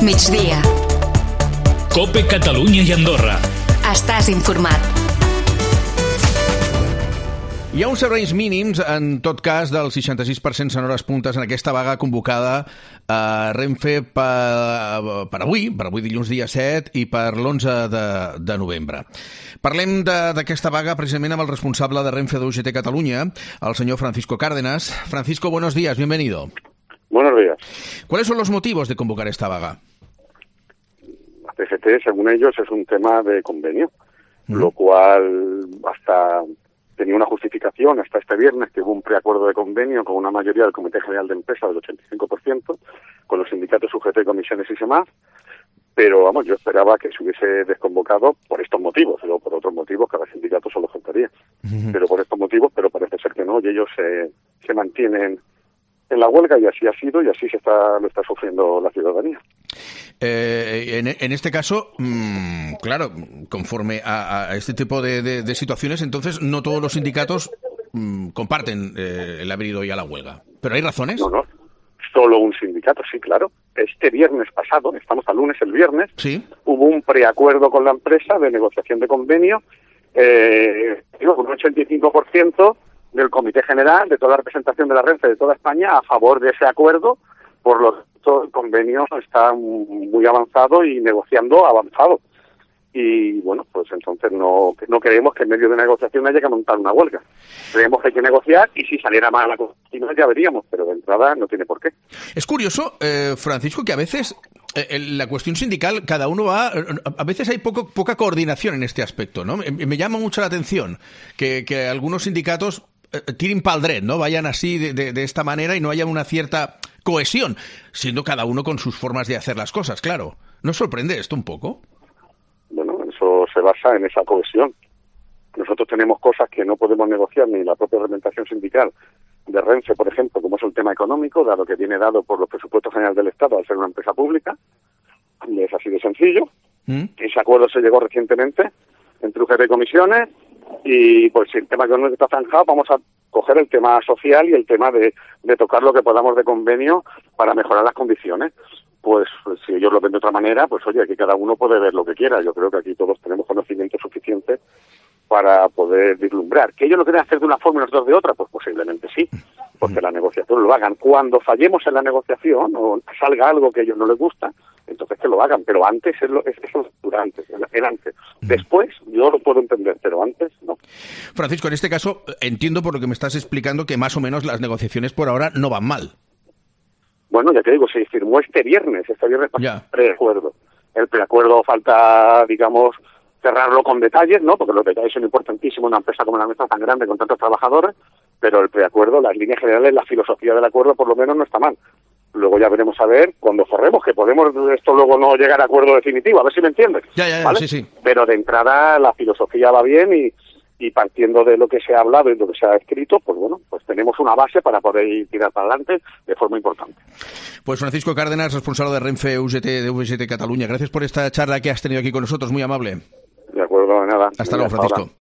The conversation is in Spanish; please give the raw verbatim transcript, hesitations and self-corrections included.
migdia. COPE Catalunya i Andorra. Estàs informat. Hi ha uns serveis mínims, en tot cas, del seixanta-sis per cent en hores puntes en aquesta vaga convocada a Renfe per, per avui, per avui dilluns dia set i per l'onze de, de novembre. Parlem d'aquesta vaga precisament amb el responsable de Renfe de U G T Catalunya, el senyor Francisco Cárdenas. Francisco, buenos días, bienvenido. Buenos días. ¿Cuáles son los motivos de convocar esta vaga? La C G T, según ellos, es un tema de convenio, mm. lo cual hasta tenía una justificación hasta este viernes, que hubo un preacuerdo de convenio con una mayoría del Comité General de Empresa del ochenta y cinco por ciento, con los sindicatos U G T, comisiones y demás, pero vamos, yo esperaba que se hubiese desconvocado por estos motivos, luego por otros motivos cada sindicato solo faltaría, mm. pero por estos motivos, pero parece ser que no, y ellos se, se mantienen en la huelga, y así ha sido, y así se está lo está sufriendo la ciudadanía. Eh, en, en este caso, mmm, claro, conforme a, a este tipo de, de, de situaciones, entonces no todos los sindicatos mmm, comparten eh, el haber ido ya a la huelga. ¿Pero hay razones? No, no, solo un sindicato, sí, claro. Este viernes pasado, estamos al lunes, el viernes, ¿sí? Hubo un preacuerdo con la empresa de negociación de convenio, eh, con un ochenta y cinco por ciento del Comité General, de toda la representación de la Renfe de toda España, a favor de ese acuerdo. Por lo tanto, el convenio está muy avanzado y negociando avanzado. Y bueno, pues entonces no, no creemos que en medio de una negociación haya que montar una huelga. Creemos que hay que negociar, y si saliera mal la cosa ya veríamos, pero de entrada no tiene por qué. Es curioso, eh, Francisco, que a veces eh, la cuestión sindical, cada uno va... A veces hay poco, poca coordinación en este aspecto, ¿no? Me, me llama mucho la atención que, que algunos sindicatos tiren pa'l dret, ¿no? Vayan así de, de, de esta manera y no haya una cierta cohesión, siendo cada uno con sus formas de hacer las cosas, claro. ¿No sorprende esto un poco? Bueno, eso se basa en esa cohesión. Nosotros tenemos cosas que no podemos negociar ni la propia representación sindical de Renfe, por ejemplo, como es el tema económico, dado que viene dado por los presupuestos generales del Estado al ser una empresa pública, y es así de sencillo. ¿Mm? Ese acuerdo se llegó recientemente entre U G T y comisiones, y pues si el tema económico está zanjado, vamos a coger el tema social y el tema de, de tocar lo que podamos de convenio para mejorar las condiciones. Pues, pues si ellos lo ven de otra manera, pues oye, aquí cada uno puede ver lo que quiera. Yo creo que aquí todos tenemos conocimiento suficiente para poder vislumbrar. ¿Que ellos lo quieren hacer de una forma y nosotros de otra? Pues posiblemente sí, porque la negociación lo hagan. Cuando fallemos en la negociación o salga algo que a ellos no les gusta, entonces que lo hagan, pero antes es lo, es, eso es durante, el antes. Después yo lo puedo entender, pero antes no. Francisco, en este caso entiendo por lo que me estás explicando que más o menos las negociaciones por ahora no van mal. Bueno, ya te digo, se firmó este viernes, este viernes pasado el preacuerdo. El preacuerdo falta, digamos, cerrarlo con detalles, ¿no? Porque los detalles son importantísimos en una empresa como la nuestra tan grande con tantos trabajadores, pero el preacuerdo, las líneas generales, la filosofía del acuerdo por lo menos no está mal. Luego ya veremos a ver cuando cerremos, que podemos esto luego no llegar a acuerdo definitivo, a ver si me entiendes. Ya, ya, ya, ¿vale? sí, sí. Pero de entrada la filosofía va bien, y, y partiendo de lo que se ha hablado y lo que se ha escrito, pues bueno, pues tenemos una base para poder ir tirar para adelante de forma importante. Pues Francisco Cárdenas, responsable de Renfe U G T de U G T Cataluña, gracias por esta charla que has tenido aquí con nosotros, muy amable. De acuerdo, de nada. Hasta luego, Francisco.